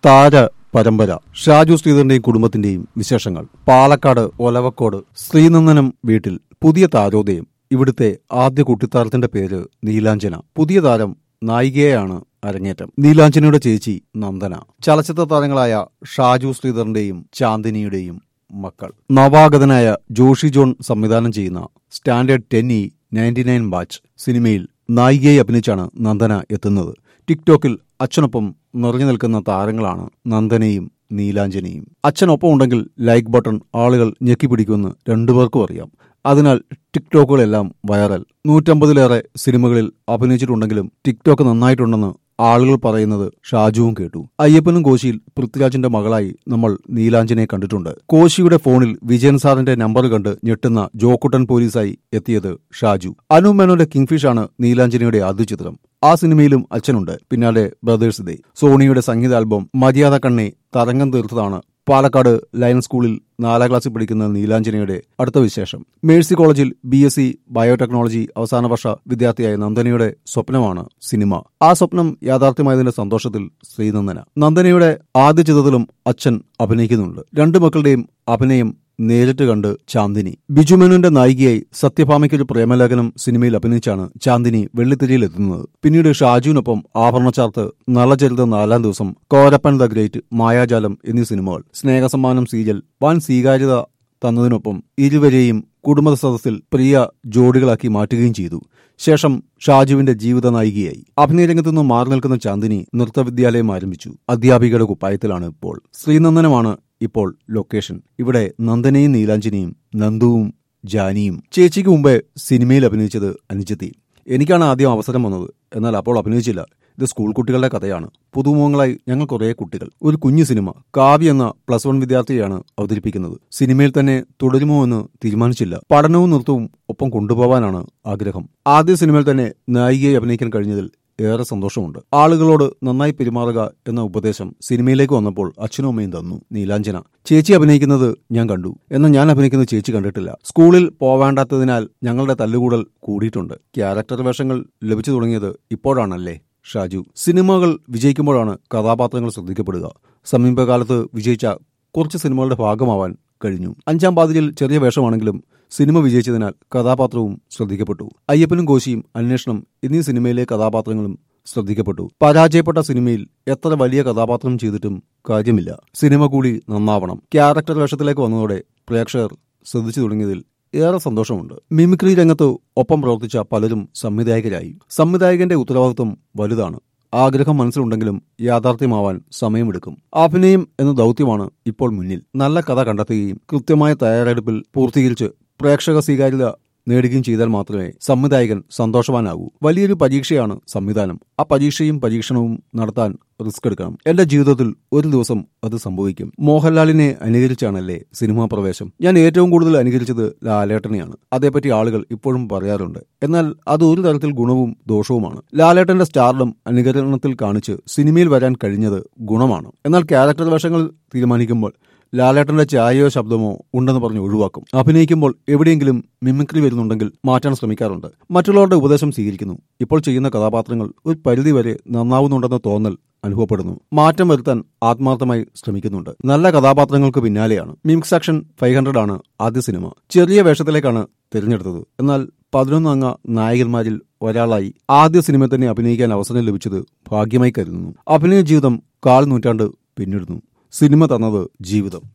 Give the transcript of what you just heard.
താര പരമ്പര ഷാജു ശ്രീധരന്റെയും കുടുംബത്തിന്റെയും വിശേഷങ്ങൾ. പാലക്കാട് ഒലവക്കോട് ശ്രീനന്ദനം വീട്ടിൽ പുതിയ താരോദയം. ഇവിടുത്തെ ആദ്യ കുട്ടിത്താരത്തിന്റെ പേര് നീലാഞ്ജന. പുതിയ താരം നായികയാണ് അരങ്ങേറ്റം. നീലാഞ്ജനയുടെ ചേച്ചി നന്ദന. ചലച്ചിത്ര താരങ്ങളായ ഷാജു ശ്രീധരന്റെയും ചാന്ദിനിയുടെയും മക്കൾ. നവാഗതനായ ജോഷി ജോൺ സംവിധാനം ചെയ്യുന്ന സ്റ്റാൻഡേർഡ് 10E99 ബാച്ച് സിനിമയിൽ നായികയെ അഭിനയിച്ചാണ് നന്ദന എത്തുന്നത്. ടിക്ടോക്കിൽ അച്ഛനൊപ്പം നിറഞ്ഞു നിൽക്കുന്ന താരങ്ങളാണ് നന്ദനയും നീലാഞ്ജനയും. അച്ഛനൊപ്പം ഉണ്ടെങ്കിൽ ലൈക്ക് ബട്ടൺ ആളുകൾ ഞെക്കിപ്പിടിക്കുമെന്ന് രണ്ടുപേർക്കും അറിയാം. അതിനാൽ ടിക്ടോക്കുകളെല്ലാം വൈറൽ. 150-ലേറെ സിനിമകളിൽ അഭിനയിച്ചിട്ടുണ്ടെങ്കിലും ടിക്ടോക്ക് നന്നായിട്ടുണ്ടെന്ന് ആളുകൾ പറയുന്നത് ഷാജുവും കേട്ടു. അയ്യപ്പനും കോശിയിൽ പൃഥ്വിരാജിന്റെ മകളായി നമ്മൾ നീലാഞ്ജനയെ കണ്ടിട്ടുണ്ട്. കോശിയുടെ ഫോണിൽ വിജയൻ സാറിന്റെ നമ്പർ കണ്ട് ഞെട്ടുന്ന ജോക്കുട്ടൻ പോലീസായി എത്തിയത് ഷാജു. അനു മേനോന്റെ കിങ്ഫിഷ് ആണ് നീലാഞ്ജനയുടെ ആദ്യ ചിത്രം. ആ സിനിമയിലും അച്ഛനുണ്ട്. പിന്നാലെ ബ്രദേഴ്സ് ഡേ, സോണിയുടെ സംഗീത ആൽബം മര്യാദ കണ്ണെ തരംഗം തീർത്തതാണ് പാലക്കാട് ലയൺ സ്കൂളിൽ 4ാം ക്ലാസ്സിൽ പഠിക്കുന്ന നീലാഞ്ജനയുടെ അടുത്ത വിശേഷം. മേഴ്സി കോളേജിൽ BSc ബയോടെക്നോളജി അവസാന വർഷ വിദ്യാർത്ഥിയായ നന്ദനയുടെ സ്വപ്നമാണ് സിനിമ. ആ സ്വപ്നം യാഥാർത്ഥ്യമായതിന്റെ സന്തോഷത്തിൽ ശ്രീനന്ദന. നന്ദനയുടെ ആദ്യ ചിത്രത്തിലും അച്ഛൻ അഭിനയിക്കുന്നുണ്ട്. രണ്ടു മക്കളുടെയും അഭിനയം നേരിട്ട് കണ്ട് ചാന്ദിനി. ബിജുമേനോന്റെ നായികയായി സത്യഭാമയ്ക്കൊരു പ്രേമലേഖനം സിനിമയിൽ അഭിനയിച്ചാണ് ചാന്ദിനി വെള്ളിത്തിരിയിലെത്തുന്നത്. പിന്നീട് ഷാജുവിനൊപ്പം ആഭരണച്ചാർത്ത്, നളചരിതം 4ാം ദിവസം, കോരപ്പൻ ദ ഗ്രേറ്റ്, മായാജാലം എന്നീ സിനിമകൾ. സ്നേഹസമ്മാനം സീരിയൽ വൻ സ്വീകാര്യത തന്നതിനൊപ്പം ഇരുവരെയും കുടുംബ സദസ്സിൽ പ്രിയ ജോഡികളാക്കി മാറ്റുകയും ചെയ്തു. ശേഷം ഷാജുവിന്റെ ജീവിത നായികയായി. അഭിനയരംഗത്തു നിന്ന് മാറി നിൽക്കുന്ന ചാന്ദിനി നൃത്തവിദ്യാലയം ആരംഭിച്ചു. അധ്യാപികയുടെ കുപ്പായത്തിലാണ് ഇപ്പോൾ. ശ്രീനന്ദനമാണ് ഇപ്പോൾ ലൊക്കേഷൻ. ഇവിടെ നന്ദനയും നീലാഞ്ജനയും നന്ദുവും ജാനിയും. ചേച്ചിക്ക് മുമ്പേ സിനിമയിൽ അഭിനയിച്ചത് അനുജത്തി. എനിക്കാണ് ആദ്യം അവസരം വന്നത്. എന്നാൽ അപ്പോൾ അഭിനയിച്ചില്ല. ഇത് സ്കൂൾ കുട്ടികളുടെ കഥയാണ്. പുതുമുഖങ്ങളായി ഞങ്ങൾ കുറേ കുട്ടികൾ. ഒരു കുഞ്ഞു സിനിമ. കാവ്യ എന്ന +1 വിദ്യാർത്ഥിയാണ് അവതരിപ്പിക്കുന്നത്. സിനിമയിൽ തന്നെ തുടരുമോ എന്ന് തീരുമാനിച്ചില്ല. പഠനവും നൃത്തവും ഒപ്പം കൊണ്ടുപോകാനാണ് ആഗ്രഹം. ആദ്യ സിനിമയിൽ തന്നെ നായികയെ അഭിനയിക്കാൻ കഴിഞ്ഞതിൽ ഏറെ സന്തോഷമുണ്ട്. ആളുകളോട് നന്നായി പെരുമാറുക എന്ന ഉപദേശം സിനിമയിലേക്ക് വന്നപ്പോൾ അച്ഛനും അമ്മയും തന്നു. നീലാഞ്ജന ചേച്ചി അഭിനയിക്കുന്നത് ഞാൻ കണ്ടു. എന്നാൽ ഞാൻ അഭിനയിക്കുന്നത് ചേച്ചി കണ്ടിട്ടില്ല. സ്കൂളിൽ പോവേണ്ടാത്തതിനാൽ ഞങ്ങളുടെ തല്ലുകൂടൽ കൂടിയിട്ടുണ്ട്. ക്യാരക്ടർ വേഷങ്ങൾ ലഭിച്ചു തുടങ്ങിയത് ഇപ്പോഴാണല്ലേ ഷാജു. സിനിമകൾ വിജയിക്കുമ്പോഴാണ് കഥാപാത്രങ്ങൾ ശ്രദ്ധിക്കപ്പെടുക. സമീപകാലത്ത് വിജയിച്ച കുറച്ച് സിനിമകളുടെ ഭാഗമാവാൻ കഴിഞ്ഞു. 5ാം പാതിരിയിൽ ചെറിയ വേഷമാണെങ്കിലും സിനിമ വിജയിച്ചതിനാൽ കഥാപാത്രവും ശ്രദ്ധിക്കപ്പെട്ടു. അയ്യപ്പനും കോശിയും, അന്വേഷണം എന്നീ സിനിമയിലെ കഥാപാത്രങ്ങളും ശ്രദ്ധിക്കപ്പെട്ടു. പരാജയപ്പെട്ട സിനിമയിൽ എത്ര വലിയ കഥാപാത്രം ചെയ്തിട്ടും കാര്യമില്ല. സിനിമ കൂടി നന്നാവണം. ക്യാരക്ടർ വേഷത്തിലേക്ക് വന്നതോടെ പ്രേക്ഷകർ ശ്രദ്ധിച്ചു തുടങ്ങിയതിൽ ഏറെ സന്തോഷമുണ്ട്. മിമിക്രി രംഗത്ത് ഒപ്പം പ്രവർത്തിച്ച പലരും സംവിധായകരായി. സംവിധായകന്റെ ഉത്തരവാദിത്വം വലുതാണ്. ആഗ്രഹം മനസ്സിലുണ്ടെങ്കിലും യാഥാർത്ഥ്യമാവാൻ സമയമെടുക്കും. അഭിനയം എന്ന ദൗത്യമാണ് ഇപ്പോൾ മുന്നിൽ. നല്ല കഥ കണ്ടെത്തുകയും കൃത്യമായ തയ്യാറെടുപ്പിൽ പൂർത്തീകരിച്ച് പ്രേക്ഷക സ്വീകാര്യത നേടുകയും ചെയ്താൽ മാത്രമേ സംവിധായകൻ സന്തോഷവാനാകൂ. വലിയൊരു പരീക്ഷയാണ് സംവിധാനം. ആ പരീക്ഷയും പരീക്ഷണവും നടത്താൻ റിസ്ക് എടുക്കണം. എന്റെ ജീവിതത്തിൽ ഒരു ദിവസം അത് സംഭവിക്കും. മോഹൻലാലിനെ അനുകരിച്ചാണല്ലേ സിനിമാ പ്രവേശം. ഞാൻ ഏറ്റവും കൂടുതൽ അനുകരിച്ചത് ലാലേട്ടനെയാണ്. അതേപ്പറ്റി ആളുകൾ ഇപ്പോഴും പറയാറുണ്ട്. എന്നാൽ അത് ഒരു തരത്തിൽ ഗുണവും ദോഷവുമാണ്. ലാലേട്ടന്റെ സ്റ്റാർഡം അനുകരണത്തിൽ കാണിച്ച് സിനിമയിൽ വരാൻ കഴിഞ്ഞത് ഗുണമാണ്. എന്നാൽ ക്യാരക്ടർ വേഷങ്ങൾ തീരുമാനിക്കുമ്പോൾ ലാലേട്ടന്റെ ചായയോ ശബ്ദമോ ഉണ്ടെന്ന് പറഞ്ഞ് ഒഴിവാക്കും. അഭിനയിക്കുമ്പോൾ എവിടെയെങ്കിലും മിമിക്രി വരുന്നുണ്ടെങ്കിൽ മാറ്റാൻ ശ്രമിക്കാറുണ്ട്. മറ്റുള്ളവരുടെ ഉപദേശം സ്വീകരിക്കുന്നു. ഇപ്പോൾ ചെയ്യുന്ന കഥാപാത്രങ്ങൾ ഒരു പരിധിവരെ നന്നാവുന്നുണ്ടെന്ന തോന്നൽ അനുഭവപ്പെടുന്നു. മാറ്റം വരുത്താൻ ആത്മാർത്ഥമായി ശ്രമിക്കുന്നുണ്ട്. നല്ല കഥാപാത്രങ്ങൾക്ക് പിന്നാലെയാണ്. മിമിക്സ് ആക്ഷൻ 500 ആണ് ആദ്യ സിനിമ. ചെറിയ വേഷത്തിലേക്കാണ് തിരഞ്ഞെടുത്തത്. എന്നാൽ 11 അംഗ നായകന്മാരിൽ ഒരാളായി ആദ്യ സിനിമ തന്നെ അഭിനയിക്കാൻ അവസരം ലഭിച്ചത് ഭാഗ്യമായി കരുതുന്നു. അഭിനയ ജീവിതം 1/4 നൂറ്റാണ്ട് പിന്നിടുന്നു. സിനിമ തന്നത് ജീവിതം.